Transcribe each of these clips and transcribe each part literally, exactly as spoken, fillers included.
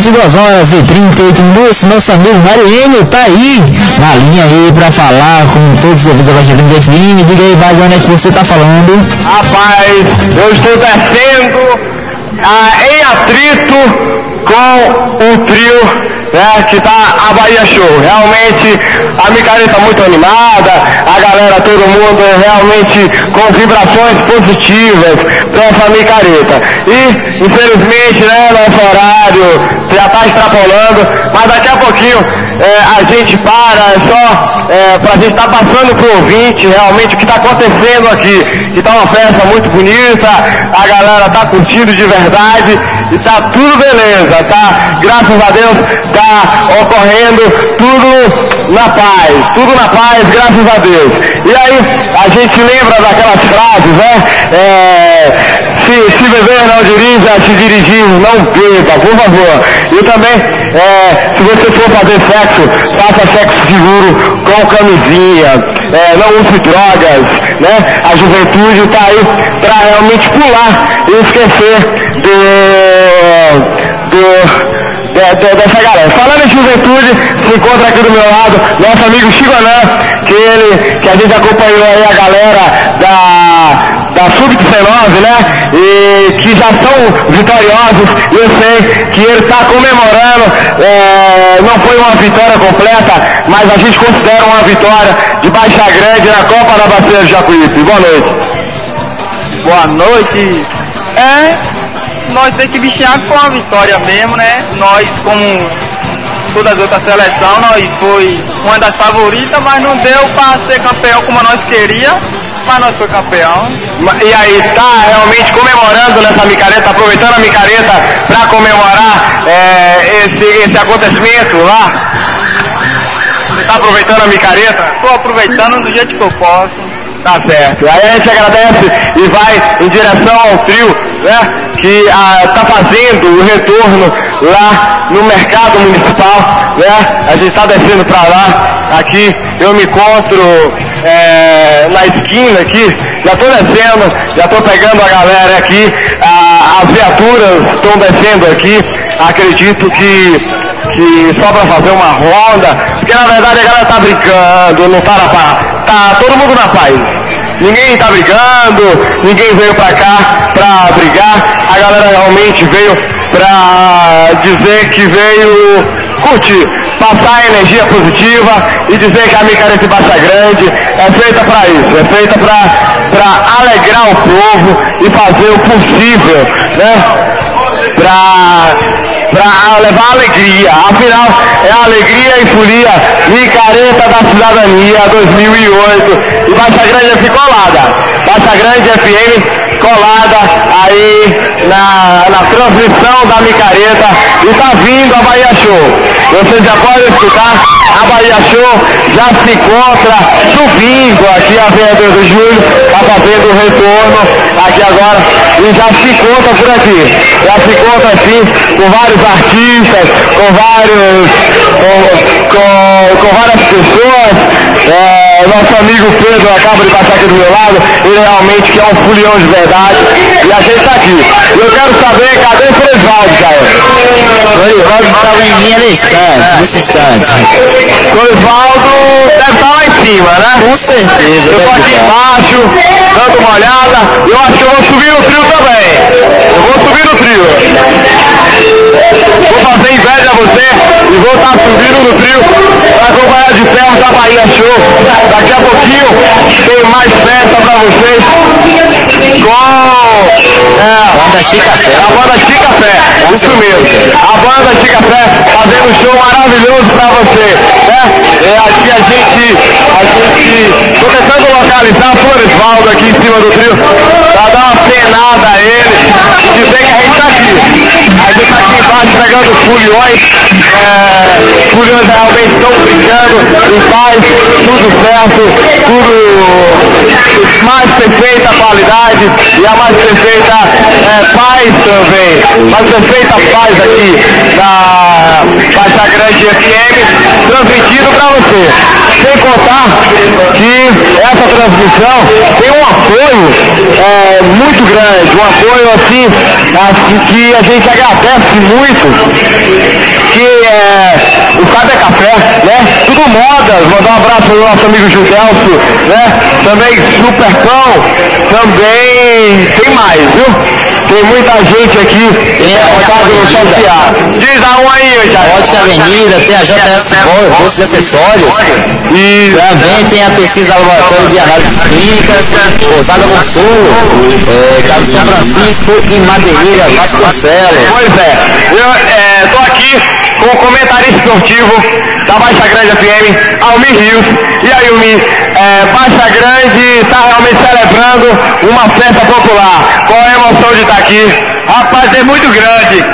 vinte e duas horas e trinta e oito minutos. Nosso amigo Mário Enio tá aí na linha aí pra falar com todos os ouvintes da Evangelho F M. Diga aí, Vaz, onde é que você tá falando? Rapaz, eu estou descendo ah, em atrito com o trio, né, que tá a Bahia Show. Realmente a micareta muito animada, a galera, todo mundo realmente com vibrações positivas para essa micareta. E infelizmente, né, nosso horário já está extrapolando, mas daqui a pouquinho é, a gente para, é só é, para a gente estar tá passando pro ouvinte realmente o que está acontecendo aqui. Que tá uma festa muito bonita, a galera tá curtindo de verdade e tá tudo beleza, tá? Graças a Deus tá ocorrendo tudo na paz, tudo na paz, graças a Deus. E aí a gente lembra daquelas frases, né? É, se, se beber não dirija, se dirigir não beba, por favor. E também, é, se você for fazer sexo, faça sexo seguro com camisinha. É, não use drogas, né? A juventude está aí para realmente pular e esquecer do, do, de, de, dessa galera. Falando em juventude, se encontra aqui do meu lado nosso amigo Chigonã, que ele, que a gente acompanhou aí a galera da da sub dezenove, né, e que já são vitoriosos, e eu sei que ele está comemorando, é, não foi uma vitória completa, mas a gente considera uma vitória de Baixa Grande na Copa da Bacia do Jacuípe. Boa noite. Boa noite. É, nós temos que bichinhar com a vitória mesmo, né, nós como todas as outras seleções, nós foi uma das favoritas, mas não deu para ser campeão como nós queríamos. Mas nós foi campeão. E aí, tá realmente comemorando nessa micareta, aproveitando a micareta para comemorar é, esse, esse acontecimento lá? Você tá aproveitando a micareta? Tô aproveitando do jeito que eu posso. Tá certo. Aí a gente agradece e vai em direção ao trio, né, que ah, tá fazendo o retorno lá no mercado municipal, né? A gente tá descendo para lá. Aqui eu me encontro É, na esquina aqui, já estou descendo, já estou pegando a galera aqui, a, as viaturas estão descendo aqui, acredito que, que só para fazer uma ronda, porque na verdade a galera tá brincando, não tá na paz, tá todo mundo na paz, ninguém tá brigando, ninguém veio pra cá pra brigar, a galera realmente veio pra dizer que veio curtir, passar a energia positiva e dizer que a micareta de Baixa Grande é feita para isso, é feita para alegrar o povo e fazer o possível, né? Para levar alegria. Afinal, é a alegria e folia micareta da cidadania dois mil e oito. E Baixa Grande ficou colada. Baixa Grande F M colada aí na, na transmissão da micareta e tá vindo a Bahia Show. Vocês já podem escutar, a Bahia Show já se encontra subindo aqui a Vereador do Júlio, tá fazendo o retorno aqui agora e já se encontra por aqui. Já se encontra assim com vários artistas, com vários, com, com, com várias pessoas. É, nosso amigo Pedro acaba de passar aqui do meu lado, ele realmente que é um folião de verdade e a gente tá aqui. Eu quero saber, cadê o Fresvaldo, cara? O Fresvaldo estava em linha distante, muito distante. O Fresvaldo deve estar lá em cima, né? Com certeza. Eu tô aqui embaixo, dando uma olhada, eu acho que eu vou subir no trio também. Eu vou subir no trio. Vou fazer inveja a você e vou estar subindo no trio para acompanhar de perto a Bahia Show. Daqui a pouquinho tem mais festa para vocês com é, a banda Chica Fé. A banda Chica Fé, isso mesmo. A banda Chica Fé fazendo um show maravilhoso para você, né? É, aqui a gente, a gente, tô tentando localizar o Floresvaldo aqui em cima do trio, para dar uma penada a ele, dizer que a gente tá aqui. A gente tá aqui embaixo pegando foliões, é, foliões realmente estão brincando em paz, tudo certo, tudo mais perfeita qualidade e a mais perfeita é, paz também, mais perfeita paz aqui na Baixa Grande F M, transmitido para você. Sem contar que essa transmissão tem um apoio é, muito grande, um apoio assim, assim que a gente agradece muito sabe é café, né? Tudo modas, mandar um abraço pro nosso amigo Judelso, né? Também Super Pão, também tem mais, viu? Tem muita gente aqui, Tem a Avenida. Diz a um aí, já. Ótica Avenida, tem a J S Bolsa de Acessórios. E Também tem a Pesquisa Laboratório de Análises Clínicas, Pousada do Sul, é, Carlos São Francisco e Madeireira Vasconcelos. Pois é, eu estou aqui com o comentarista esportivo da Baixa Grande F M, Almir Rios. E aí, Almir, é, Baixa Grande está realmente celebrando uma festa popular. Qual é a emoção de estar aqui? Rapaz, é muito grande.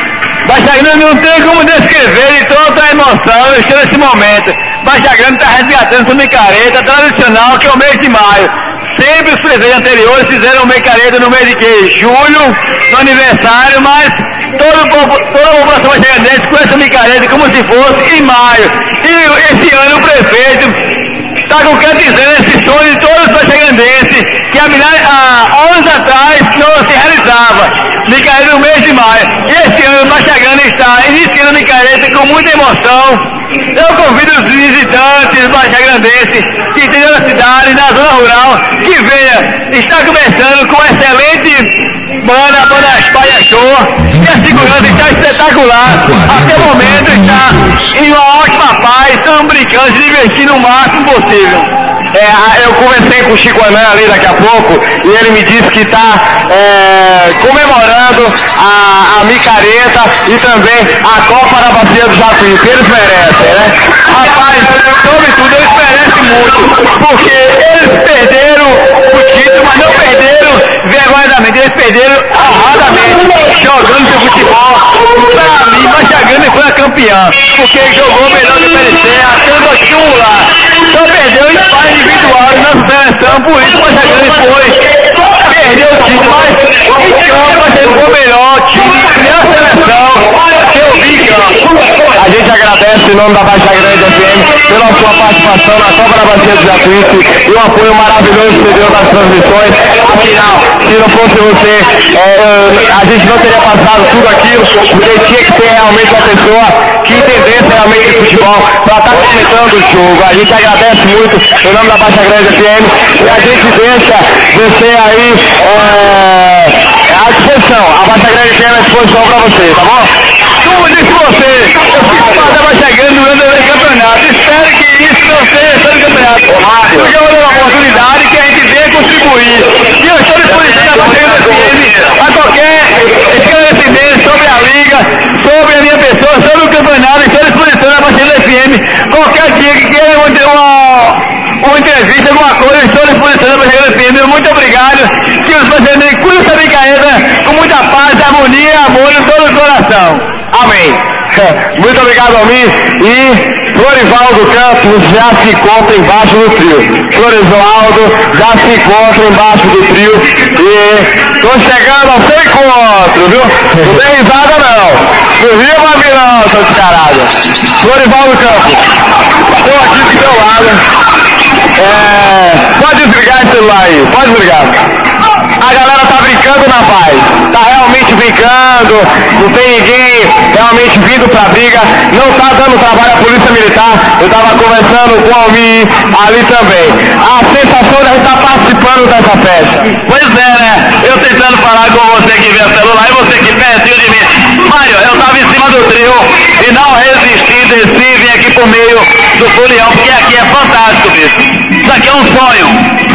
Baixa Grande não tem como descrever de toda a emoção eu estou nesse momento. Baixa Grande está resgatando sua micareta tradicional, que é o mês de maio. Sempre os presentes anteriores fizeram micareta no mês de que? Julho, no aniversário, mas todo, toda a população baixagrandense conhece a micareta como se fosse em maio. E esse ano o prefeito está concretizando esse sonho de todos os baixagrandenses, que há, milhares, há anos atrás não se realizava. Micareta no mês de maio. E esse ano o Baixa Grande está iniciando a micareta com muita emoção. Eu convido os visitantes baixagrandenses que tenham na cidade, na zona rural, que venha. Está começando com excelente banda, a banda Espalha Show, e a segurança está espetacular. Até o momento está em uma ótima paz, estão brincando, se divertindo o máximo possível. É, eu conversei com o Chico Anã ali daqui a pouco e ele me disse que está é, comemorando a, a micareta e também a Copa da Bacia do Jacuí, que eles merecem, né? Rapaz, sobretudo eles merecem muito, porque eles perderam o título, mas não perderam vergonhosamente, eles perderam honradamente, jogando seu futebol. Pra mim, Baixa Grande foi a campeã, porque jogou melhor do que merecia, tanto acumular. Só perdeu em paz individual na seleção, por isso o Baixa Grande foi. Perdeu o time, mas em campo a gente foi melhor, time na seleção, que eu vi em campo. A gente agradece em nome da Baixa Grande F M pela sua participação na Copa da Bacia do Jacuí e o apoio maravilhoso que você deu nas transmissões. Afinal, se não fosse você, é, a gente não teria passado tudo aquilo, porque tinha que ter realmente uma pessoa que entendesse realmente de futebol para estar comentando o jogo. A gente agradece muito em nome da Baixa Grande F M e a gente deixa você aí é, à disposição. A Baixa Grande F M à disposição para você, tá bom? Como disse você, eu fiz parte da Baixa Grande durante o campeonato. Espero que isso não seja só no campeonato. Porque é uma oportunidade que a gente venha contribuir. E eu estou disponível da Baixa Grande F M a qualquer esclarecimento sobre a liga, sobre a minha pessoa, sobre o campeonato. Estou à disposição da Baixa Grande F M. Qualquer dia que queira uma, uma entrevista, alguma coisa, estou à disposição da Baixa Grande F M. Muito obrigado. Que os baixagrandenses cuidem essa micareta com muita paz, harmonia e amor em todo o coração. Amém. Muito obrigado, Almir. E Florivaldo Campos já se encontra embaixo do trio. Florivaldo já se encontra embaixo do trio. E estou chegando ao seu encontro, viu? Não tem risada não. Não ria pra mim não, seu descarado. Florivaldo Campos, estou aqui do seu lado. É... Pode desligar esse celular aí, pode desligar. A galera tá brincando na paz, tá realmente brincando, não tem ninguém realmente vindo pra briga, não tá dando trabalho à polícia militar. Eu tava conversando com o Almir ali também. A sensação de a gente estar participando dessa festa. Pois é, né? Eu tentando falar com você que vê o celular e você que pertinho de mim. Mário, eu tava em cima do trio e não resisti, desci e vim aqui por meio do folião, porque aqui é fantástico, bicho. Isso aqui é um sonho.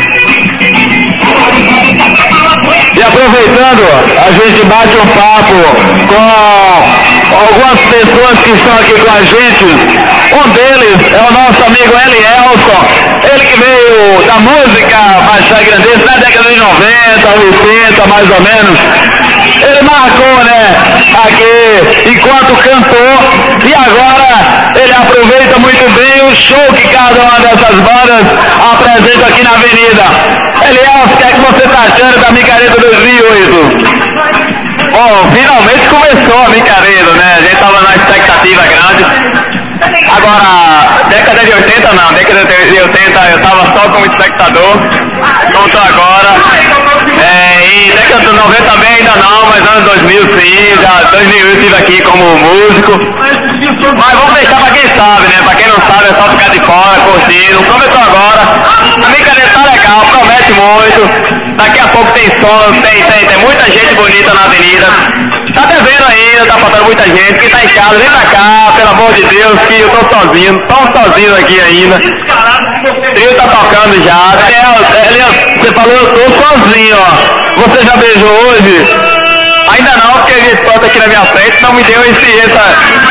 E aproveitando, a gente bate um papo com algumas pessoas que estão aqui com a gente. Um deles é o nosso amigo Elielson, ele que veio da música baixagrandense na década de noventa, oitenta mais ou menos. Ele marcou, né, aqui enquanto cantor, e agora ele aproveita muito bem o show que cada uma dessas bandas apresenta aqui na Avenida. Elielson, o que é que você está achando da Micareta dois mil e oito? Bom, finalmente começou a micareta, né? A gente tava na expectativa grande. Agora, década de oitenta não, década de oitenta eu tava só como espectador, como tô agora. É, e década de noventa também ainda não, mas anos dois mil sim, já dois mil eu estive aqui como músico. Mas vamos deixar pra quem sabe, né? Pra quem não sabe é só ficar de fora, curtindo. Começou agora. A micareta tá legal, promete muito. Daqui a pouco tem som, tem, tem, tem muita gente bonita na avenida. Tá devendo ainda, tá faltando muita gente. Quem tá em casa, vem pra cá, pelo amor de Deus, que eu tô sozinho, tão sozinho aqui ainda. O trio tá tocando já. Daniel, Daniel, você falou, eu tô sozinho, ó. Você já beijou hoje? Ainda não, porque a gente toca aqui na minha frente, não me deu esse, essa...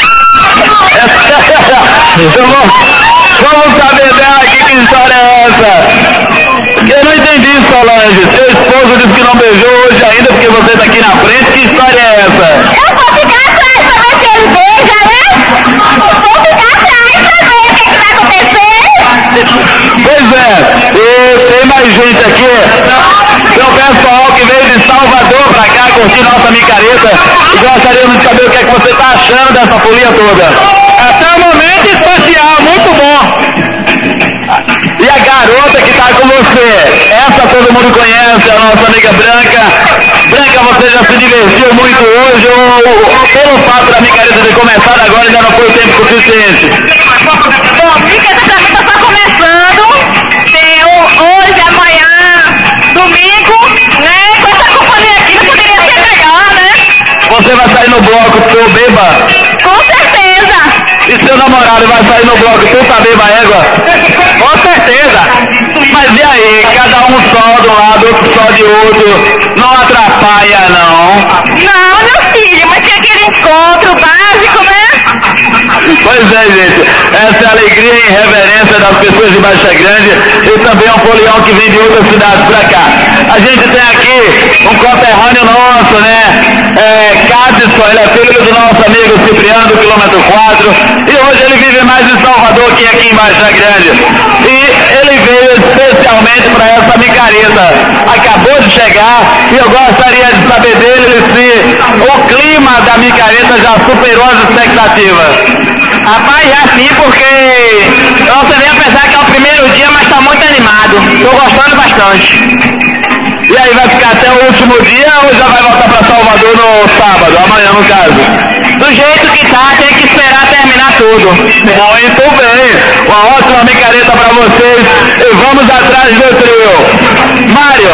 essa... vamos, vamos saber dela aqui, que história é essa? Eu não entendi, Solange. Seu esposo disse que não beijou hoje ainda porque você tá aqui na frente. Que história é essa? Eu vou ficar atrás pra ver se ele beija, né? Vou ficar atrás pra ver o que, que vai acontecer. Pois é, e tem mais gente aqui. Tem o pessoal que veio de Salvador pra cá curtir nossa micareta. E gostaríamos de saber o que é que você tá achando dessa folia toda. Até um momento especial, muito bom. E a garota que tá com você, essa todo mundo conhece, a nossa amiga Branca. Branca, você já se divertiu muito hoje ou pelo fato da micareta ter começado agora já não foi o tempo suficiente? Bom, a micareta pra mim tá só começando. Tem hoje, amanhã, domingo, né? Com essa companhia aqui não poderia ser melhor, né? Você vai sair no bloco tu beba? Com certeza. E seu namorado vai sair no bloco tu tá beba égua? Com certeza. Mas e aí, cada um só de um lado, outro só de outro, não atrapalha não? Não, meu filho, mas tem aquele encontro básico, né? Pois é, gente, essa é a alegria e reverência das pessoas de Baixa Grande e também um folião que vem de outras cidades pra cá. A gente tem aqui um conterrâneo nosso, né? É, Cadson, ele é filho do nosso amigo Cipriano, do quilômetro quatro, e hoje ele vive mais em Salvador que aqui em Baixa Grande. E ele veio especialmente para essa micareta. Acabou de chegar e eu gostaria de saber dele se o clima da micareta já superou as expectativas. Rapaz, já sim, porque você vem a pensar que é o primeiro dia, mas tá muito animado. Tô gostando bastante. E aí, vai ficar até o último dia ou já vai voltar para Salvador no sábado, amanhã no caso? Do jeito que tá, tem que esperar terminar tudo. Muito bem, uma ótima micareta para vocês e vamos atrás do trio. Mário,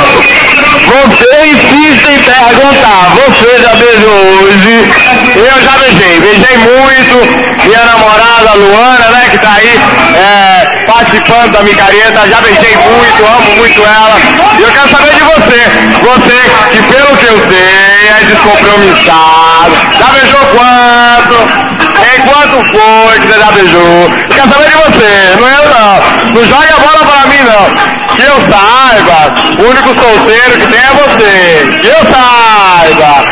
você insiste em perguntar, você já beijou hoje? Eu já beijei, beijei muito. Minha namorada Luana, né, que tá aí é, participando da micareta, já beijei muito, amo muito ela. E eu quero saber de você, você que pelo que eu sei é descompromissado, já beijou quanto? Em quanto foi que você já beijou? Eu quero saber de você, não é eu não. Não jogue a bola pra mim não. Que eu saiba, o único solteiro que tem é você. Que eu saiba.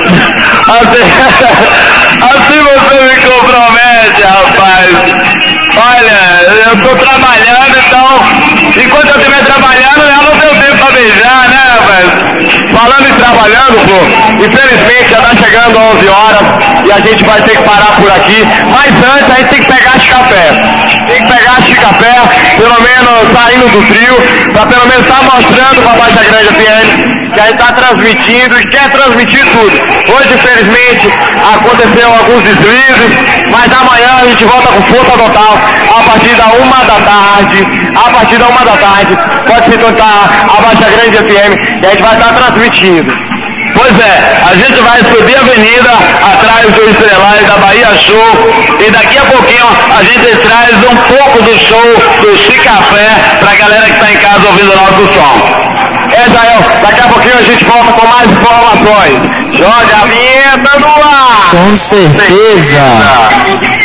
Assim, assim você me compromete, rapaz. Olha, eu tô trabalhando, então, enquanto eu estiver trabalhando, eu não tenho tempo pra beijar, né, rapaz? Falando e trabalhando, pô, infelizmente já tá chegando onze horas e a gente vai ter que parar por aqui, mas antes a gente tem que pegar esse café. Tem que pegar esse café, pelo menos saindo do trio, pra pelo menos estar tá mostrando pra Baixa Grande F M que a gente tá transmitindo e quer transmitir tudo. Hoje, infelizmente, aconteceu alguns deslizes, mas amanhã a gente volta com força total, a partir da uma da tarde, a partir da uma da tarde, pode se tornar a Baixa Grande F M e a gente vai estar transmitindo. Pois é, a gente vai subir a avenida atrás do Estrelais da Bahia Show e daqui a pouquinho a gente traz um pouco do show do Chicafé pra galera que tá em casa ouvindo o nosso som. É, Jael, daqui a pouquinho a gente volta com mais informações. Joga a vinheta no ar! Com certeza!